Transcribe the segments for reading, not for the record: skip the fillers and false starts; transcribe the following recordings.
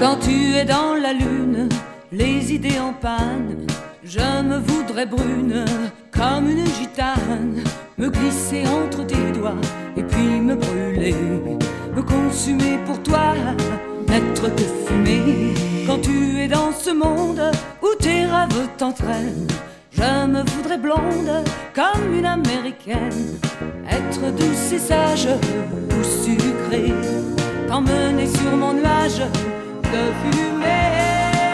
Quand tu es dans la lune, les idées en panne, je me voudrais brune comme une gitane, me glisser entre tes doigts et puis me brûler, me consumer pour toi, n'être que fumée. Quand tu es dans ce monde où tes rêves t'entraînent, je me voudrais blonde comme une américaine, être douce et sage ou sucrée, t'emmener sur mon nuage de fumée.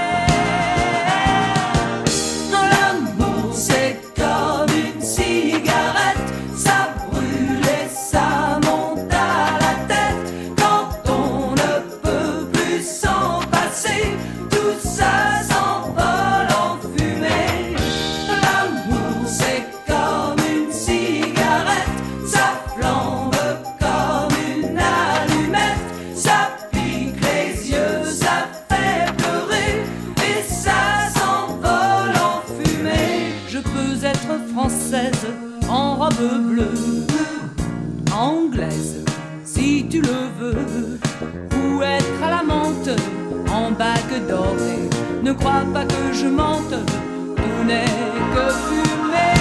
L'amour c'est comme une cigarette, ça brûle et ça monte à la tête. Quand on ne peut plus s'en passer, tout ça s'envole en fumée. L'amour c'est comme une cigarette, ça flambe comme une allumette, ça pique les yeux, ça fait pleurer et ça s'envole en fumée. Je peux être française en robe bleue, anglaise si tu le veux, ou être à la menthe en bague dorée. Ne crois pas que je mente, tout n'est que fumée.